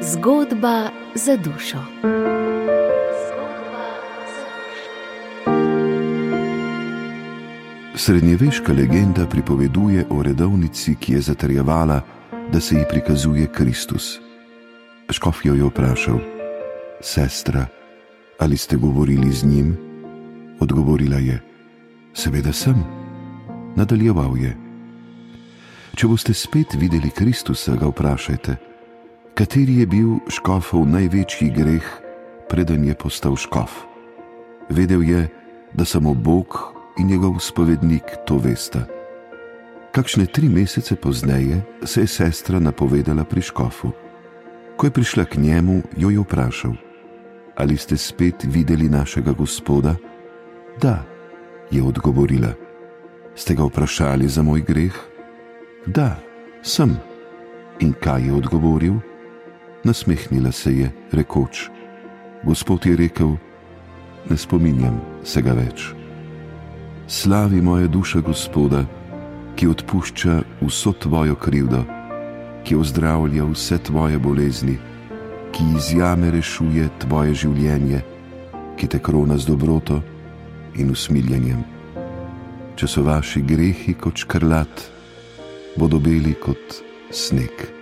Zgodba za dušo. Srednjeveška legenda pripoveduje o redovnici, ki je zatrjevala, da se ji prikazuje Kristus. Škof jo je vprašal: "Sestra, ali ste govorili z njim?" Odgovorila je: "Seveda sem." Nadaljeval je: "Če boste spet videli Kristusa, ga vprašajte, kateri je bil škofov največji greh, preden je postal škof. Vedel je, da samo Bog in njegov spovednik to vesta." Kakšne 3 mesece pozneje se je sestra napovedala pri škofu. Ko je prišla k njemu, jo je vprašal: "Ali ste spet videli našega Gospoda?" "Da," je odgovorila. "Ste ga vprašali za moj greh?" "Da, sem." "In kaj je odgovoril?" Nasmehnila se je, rekoč: "Gospod je rekel, ne spominjam se ga več." Slavi moja duša Gospoda, ki odpušča vso tvojo krivdo, ki ozdravlja vse tvoje bolezni, ki iz jame rešuje tvoje življenje, ki te krona z dobroto in usmiljenjem. Če so vaši grehi kot škrlat, bodo beli kot sneg.